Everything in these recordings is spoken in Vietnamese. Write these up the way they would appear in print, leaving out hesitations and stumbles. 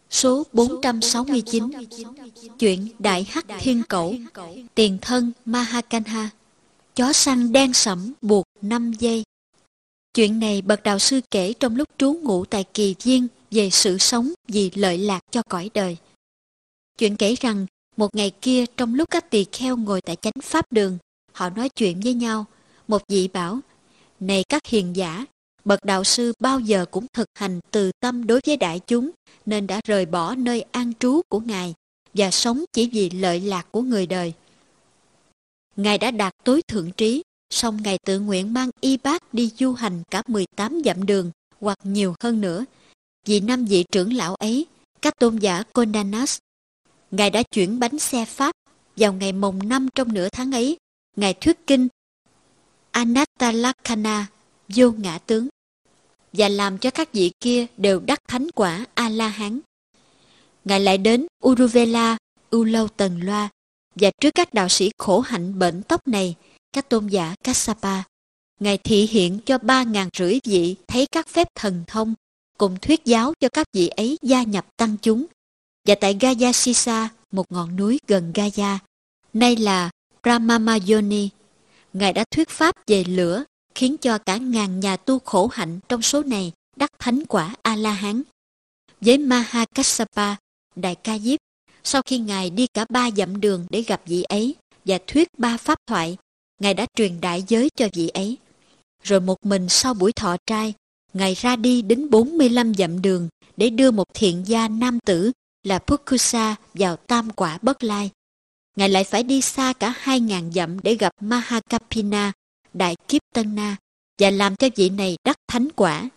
Số 469. Chuyện Đại Hắc Thiên Cẩu. Tiền thân Mahakanha. Chó săn đen sẫm buộc 5 giây. Chuyện này bậc đạo sư kể trong lúc trú ngụ tại Kỳ Viên về sự sống vì lợi lạc cho cõi đời. Chuyện kể rằng một ngày kia, trong lúc các tỳ kheo ngồi tại chánh pháp đường, họ nói chuyện với nhau. Một vị bảo: này các hiền giả, bậc đạo sư bao giờ cũng thực hành từ tâm đối với đại chúng, nên đã rời bỏ nơi an trú của Ngài và sống chỉ vì lợi lạc của người đời. Ngài đã đạt tối thượng trí, song Ngài tự nguyện mang y bát đi du hành cả 18 dặm đường hoặc nhiều hơn nữa. Vì 5 vị trưởng lão ấy, các tôn giả Kondanas, Ngài đã chuyển bánh xe Pháp. Vào ngày mồng 5 trong nửa tháng ấy, Ngài thuyết kinh Anattalakkhana, vô ngã tướng, và làm cho các vị kia đều đắc thánh quả A-la-hán. Ngài lại đến Uruvela, Ưu Lâu Tần Loa, và trước các đạo sĩ khổ hạnh bệnh tóc này, các tôn giả Kassapa, Ngài thị hiện cho 3.500 vị thấy các phép thần thông, cùng thuyết giáo cho các vị ấy gia nhập tăng chúng. Và tại Gaya Sisa, một ngọn núi gần Gaya, nay là Brahmamayoni, Ngài đã thuyết pháp về lửa, khiến cho cả ngàn nhà tu khổ hạnh trong số này đắc thánh quả A-la-hán. Với Mahakassapa, Đại Ca Diếp, sau khi Ngài đi cả 3 dặm đường để gặp vị ấy và thuyết 3 pháp thoại, Ngài đã truyền đại giới cho vị ấy. Rồi một mình sau buổi thọ trai, Ngài ra đi đến 45 dặm đường để đưa một thiện gia nam tử là Pukkusa vào tam quả bất lai. Ngài lại phải đi xa cả 2.000 dặm để gặp Mahakapina, Đại Kiếp Tân Na, và làm cho vị này đắc thánh quả.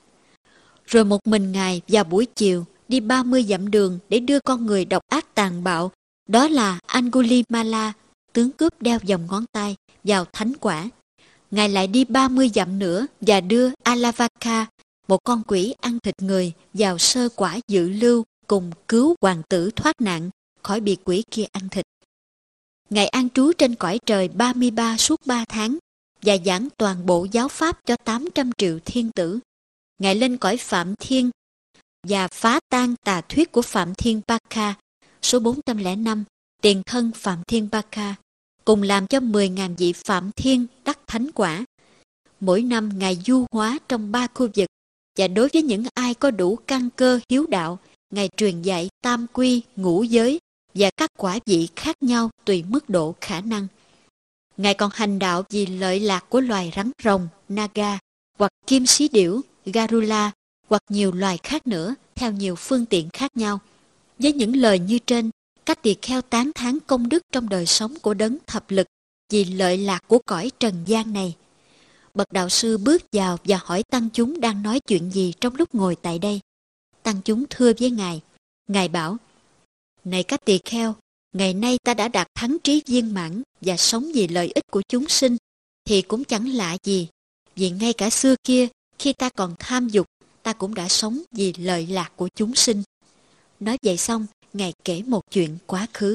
Rồi một mình Ngài vào buổi chiều đi 30 dặm đường để đưa con người độc ác tàn bạo, đó là Angulimala, tướng cướp đeo vòng ngón tay, vào thánh quả. Ngài lại đi 30 dặm nữa và đưa Alavaka, một con quỷ ăn thịt người, vào sơ quả dự lưu, cùng cứu hoàng tử thoát nạn khỏi bị quỷ kia ăn thịt. Ngài an trú trên cõi trời 33 suốt 3 tháng và giảng toàn bộ giáo pháp cho 800 triệu thiên tử. Ngài lên cõi Phạm Thiên và phá tan tà thuyết của Phạm Thiên Baka, số 405, tiền thân Phạm Thiên Baka, cùng làm cho 10.000 vị Phạm Thiên đắc thánh quả. Mỗi năm Ngài du hóa trong 3 khu vực, và đối với những ai có đủ căn cơ hiếu đạo, Ngài truyền dạy tam quy, ngũ giới và các quả vị khác nhau tùy mức độ khả năng. Ngài còn hành đạo vì lợi lạc của loài rắn rồng, Naga, hoặc kim xí điểu, Garula, hoặc nhiều loài khác nữa, theo nhiều phương tiện khác nhau. Với những lời như trên, các tỳ kheo tán thán công đức trong đời sống của đấng thập lực vì lợi lạc của cõi trần gian này. Bậc đạo sư bước vào và hỏi tăng chúng đang nói chuyện gì trong lúc ngồi tại đây. Tăng chúng thưa với Ngài. Ngài bảo: này các tỳ kheo, ngày nay ta đã đạt thắng trí viên mãn và sống vì lợi ích của chúng sinh, thì cũng chẳng lạ gì, vì ngay cả xưa kia, khi ta còn tham dục, ta cũng đã sống vì lợi lạc của chúng sinh. Nói vậy xong, Ngài kể một chuyện quá khứ.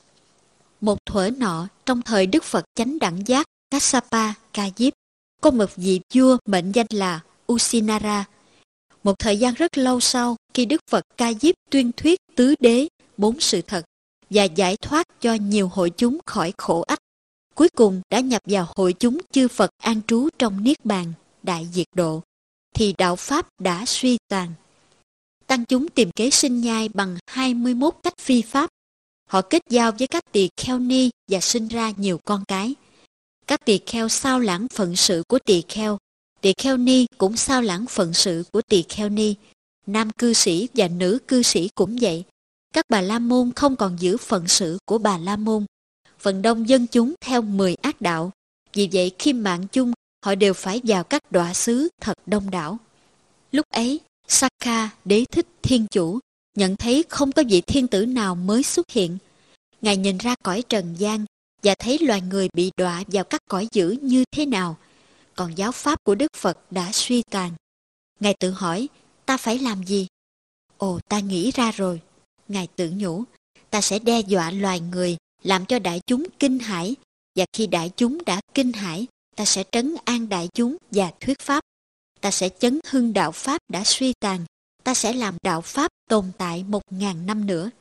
Một thuở nọ, trong thời Đức Phật Chánh Đẳng Giác Kassapa Ca Diếp, có một vị vua mệnh danh là Usinara. Một thời gian rất lâu sau, khi Đức Phật Ca Diếp tuyên thuyết tứ đế, 4 sự thật, và giải thoát cho nhiều hội chúng khỏi khổ ách, cuối cùng đã nhập vào hội chúng chư Phật an trú trong Niết Bàn, Đại Diệt Độ, thì đạo Pháp đã suy tàn. Tăng chúng tìm kế sinh nhai bằng 21 cách phi pháp. Họ kết giao với các tỳ kheo ni và sinh ra nhiều con cái. Các tỳ kheo sao lãng phận sự của tỳ kheo ni cũng sao lãng phận sự của tỳ kheo ni. Nam cư sĩ và nữ cư sĩ cũng vậy. Các bà la môn không còn giữ phận sự của bà la môn. Phần đông dân chúng theo 10 ác đạo. Vì vậy khi mạng chung, họ đều phải vào các đọa xứ thật đông đảo. Lúc ấy, Sakka, đế thích thiên chủ, nhận thấy không có vị thiên tử nào mới xuất hiện. Ngài nhìn ra cõi trần gian và thấy loài người bị đọa vào các cõi dữ như thế nào. Còn giáo pháp của Đức Phật đã suy tàn. Ngài tự hỏi, ta phải làm gì? Ồ, ta nghĩ ra rồi. Ngài tự nhủ, ta sẽ đe dọa loài người, làm cho đại chúng kinh hãi, và khi đại chúng đã kinh hãi, ta sẽ trấn an đại chúng và thuyết pháp. Ta sẽ chấn hưng đạo pháp đã suy tàn, ta sẽ làm đạo Pháp tồn tại 1000 năm nữa.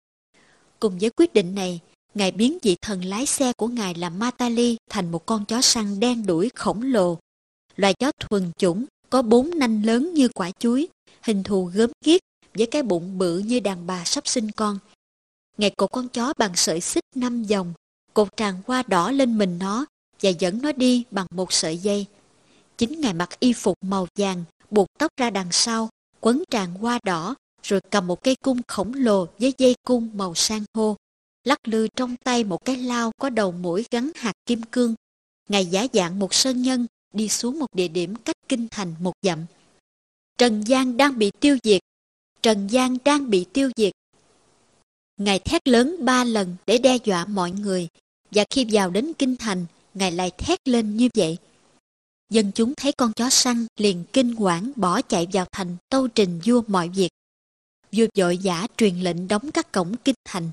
Cùng với quyết định này, Ngài biến vị thần lái xe của Ngài là Matali thành một con chó săn đen đuổi khổng lồ. Loài chó thuần chủng có 4 nanh lớn như quả chuối, hình thù gớm ghiếc với cái bụng bự như đàn bà sắp sinh con. Ngài cột con chó bằng sợi xích 5 vòng, cột tràng hoa đỏ lên mình nó và dẫn nó đi bằng một sợi dây. Chính Ngài mặc y phục màu vàng, buộc tóc ra đằng sau, quấn tràng hoa đỏ, rồi cầm một cây cung khổng lồ với dây cung màu san hô, lắc lư trong tay một cái lao có đầu mũi gắn hạt kim cương. Ngài giả dạng một sơn nhân đi xuống một địa điểm cách kinh thành 1 dặm. Trần gian đang bị tiêu diệt, Trần gian đang bị tiêu diệt. Ngài thét lớn 3 lần để đe dọa mọi người, và khi vào đến kinh thành, Ngài lại thét lên như vậy. Dân chúng thấy con chó săn liền kinh hoảng bỏ chạy vào thành tâu trình vua mọi việc. Vua vội vã truyền lệnh đóng các cổng kinh thành.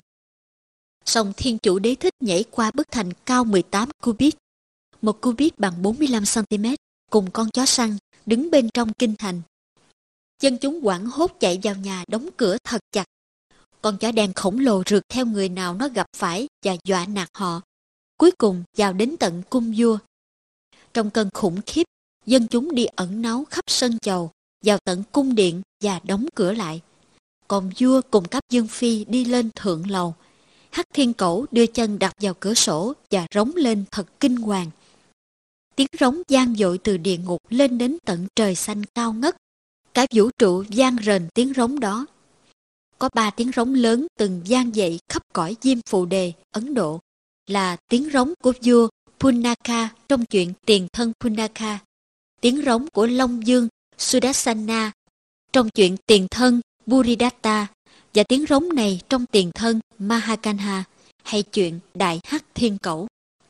Song Thiên Chủ Đế Thích nhảy qua bức thành cao 18 cubit, 1 cubit bằng 45 cm, cùng con chó săn đứng bên trong kinh thành. Dân chúng hoảng hốt chạy vào nhà đóng cửa thật chặt. Con chó đen khổng lồ rượt theo người nào nó gặp phải và dọa nạt họ. Cuối cùng vào đến tận cung vua. Trong cơn khủng khiếp, dân chúng đi ẩn náu khắp sân chầu, vào tận cung điện và đóng cửa lại. Còn vua cùng các dương phi đi lên thượng lầu. Hắc Thiên Cẩu đưa chân đặt vào cửa sổ và rống lên thật kinh hoàng. Tiếng rống vang dội từ địa ngục lên đến tận trời xanh cao ngất. Cả vũ trụ vang rền tiếng rống đó. Có 3 tiếng rống lớn từng vang dậy khắp cõi Diêm Phù Đề, Ấn Độ, là tiếng rống của vua Punaka trong chuyện Tiền Thân Punaka, tiếng rống của Long Dương Sudarsana trong chuyện Tiền Thân Buridatta, và tiếng rống này trong Tiền Thân Mahakanha hay chuyện Đại Hắc Thiên Cẩu.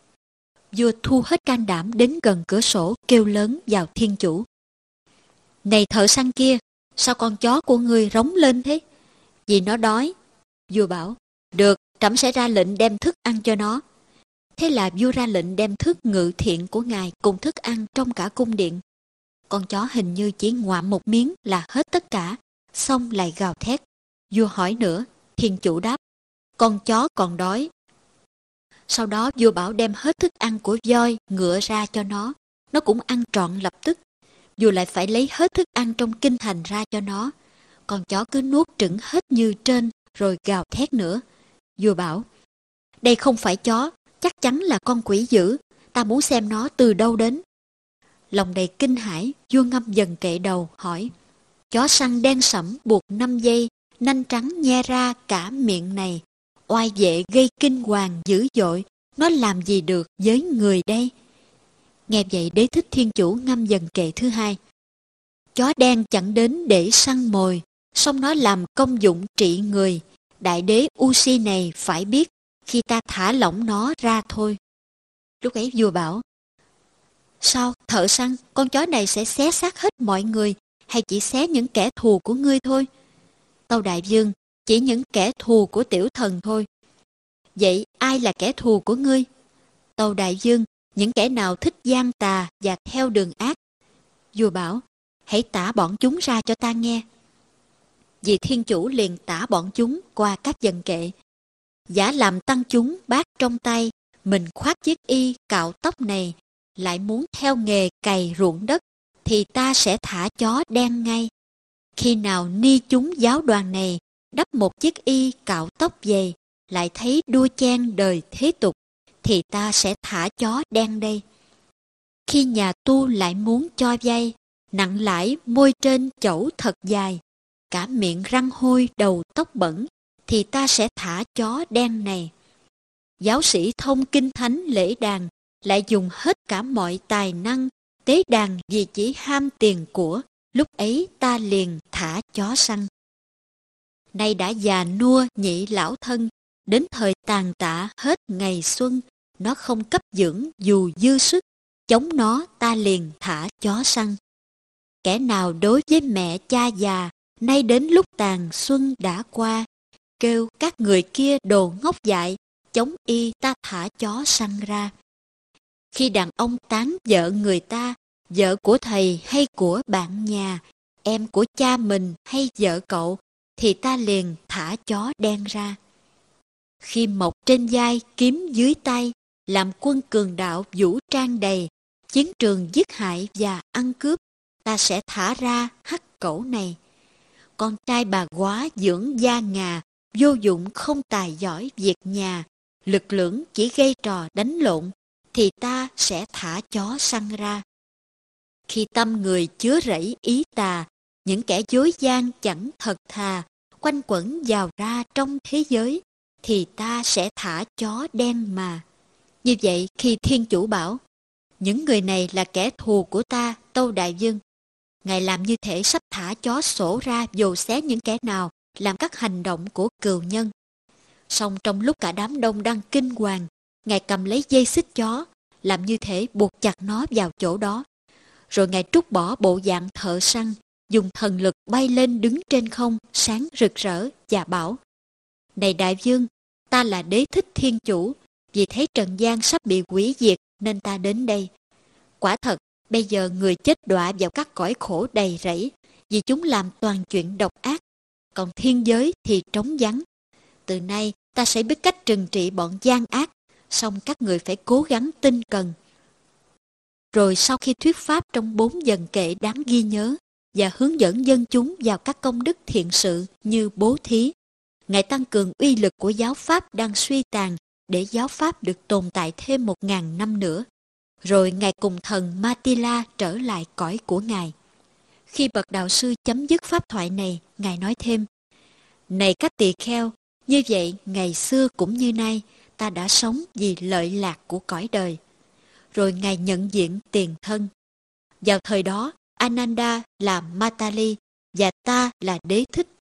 Vua thu hết can đảm đến gần cửa sổ kêu lớn vào Thiên Chủ. Này thợ săn kia, sao con chó của ngươi rống lên thế? Vì nó đói. Vua bảo, được, trẫm sẽ ra lệnh đem thức ăn cho nó. Thế là vua ra lệnh đem thức ngự thiện của ngài cùng thức ăn trong cả cung điện. Con chó hình như chỉ ngoạm một miếng là hết tất cả, xong lại gào thét. Vua hỏi nữa, Thiên Chủ đáp, con chó còn đói. Sau đó vua bảo đem hết thức ăn của voi, ngựa ra cho nó cũng ăn trọn lập tức. Vua lại phải lấy hết thức ăn trong kinh thành ra cho nó. Con chó cứ nuốt trửng hết như trên, rồi gào thét nữa. Vua bảo, đây không phải chó, chắc chắn là con quỷ dữ, ta muốn xem nó từ đâu đến. Lòng đầy kinh hãi, vua ngâm dần kệ đầu, hỏi, chó săn đen sẫm buộc 5 dây, nanh trắng nhe ra cả miệng này, oai vệ gây kinh hoàng dữ dội, nó làm gì được với người đây? Nghe vậy Đế Thích Thiên Chủ ngâm dần kệ thứ 2. Chó đen chẳng đến để săn mồi, song nó làm công dụng trị người. Đại đế Usi này phải biết, khi ta thả lỏng nó ra thôi. Lúc ấy vua bảo, sao thợ săn, con chó này sẽ xé xác hết mọi người, hay chỉ xé những kẻ thù của ngươi thôi? Tâu đại vương, chỉ những kẻ thù của tiểu thần thôi. Vậy ai là kẻ thù của ngươi? Tâu đại vương, những kẻ nào thích gian tà và theo đường ác. Vua bảo, hãy tả bọn chúng ra cho ta nghe. Vì Thiên Chủ liền tả bọn chúng qua các dần kệ. Giả làm tăng chúng bát trong tay, mình khoác chiếc y cạo tóc này, lại muốn theo nghề cày ruộng đất, thì ta sẽ thả chó đen ngay. Khi nào ni chúng giáo đoàn này đắp một chiếc y cạo tóc về, lại thấy đua chen đời thế tục, thì ta sẽ thả chó đen đây. Khi nhà tu lại muốn cho vay, nặng lãi môi trên chẩu thật dài, cả miệng răng hôi đầu tóc bẩn, thì ta sẽ thả chó đen này. Giáo sĩ thông kinh thánh lễ đàn lại dùng hết cả mọi tài năng tế đàn vì chỉ ham tiền của, lúc ấy ta liền thả chó săn. Nay đã già nua nhị lão thân, đến thời tàn tạ hết ngày xuân, nó không cấp dưỡng dù dư sức, chống nó ta liền thả chó săn. Kẻ nào đối với mẹ cha già, nay đến lúc tàn xuân đã qua, kêu các người kia đồ ngốc dại, chống y ta thả chó săn ra. Khi đàn ông tán vợ người ta, vợ của thầy hay của bạn nhà, em của cha mình hay vợ cậu, thì ta liền thả chó đen ra. Khi mộc trên vai, kiếm dưới tay, làm quân cường đạo vũ trang đầy, chiến trường giết hại và ăn cướp, ta sẽ thả ra hắc cẩu này. Con trai bà góa dưỡng da ngà, vô dụng không tài giỏi việc nhà, lực lưỡng chỉ gây trò đánh lộn, thì ta sẽ thả chó săn ra. Khi tâm người chứa rẫy ý tà, những kẻ dối gian chẳng thật thà, quanh quẩn vào ra trong thế giới, thì ta sẽ thả chó đen mà. Như vậy khi Thiên Chủ bảo, những người này là kẻ thù của ta, Tâu Đại Vương, Ngài làm như thể sắp thả chó sổ ra vồ xé những kẻ nào làm các hành động của cừu nhân. Song trong lúc cả đám đông đang kinh hoàng, Ngài cầm lấy dây xích chó, làm như thể buộc chặt nó vào chỗ đó. Rồi Ngài trút bỏ bộ dạng thợ săn, dùng thần lực bay lên đứng trên không, sáng rực rỡ và bảo: Này đại vương, ta là Đế Thích Thiên Chủ, vì thấy trần gian sắp bị hủy diệt nên ta đến đây. Quả thật, bây giờ người chết đọa vào các cõi khổ đầy rẫy, vì chúng làm toàn chuyện độc ác, còn thiên giới thì trống vắng. Từ nay ta sẽ biết cách trừng trị bọn gian ác, song các người phải cố gắng tinh cần. Rồi sau khi thuyết pháp trong 4 dần kệ đáng ghi nhớ và hướng dẫn dân chúng vào các công đức thiện sự như bố thí, Ngài tăng cường uy lực của giáo pháp đang suy tàn để giáo pháp được tồn tại thêm 1000 năm nữa. Rồi Ngài cùng thần Matila trở lại cõi của Ngài. Khi bậc đạo sư chấm dứt pháp thoại này, Ngài nói thêm: Này các tỳ kheo, như vậy ngày xưa cũng như nay, ta đã sống vì lợi lạc của cõi đời. Rồi Ngài nhận diện tiền thân. Vào thời đó, Ananda là Matali và ta là Đế Thích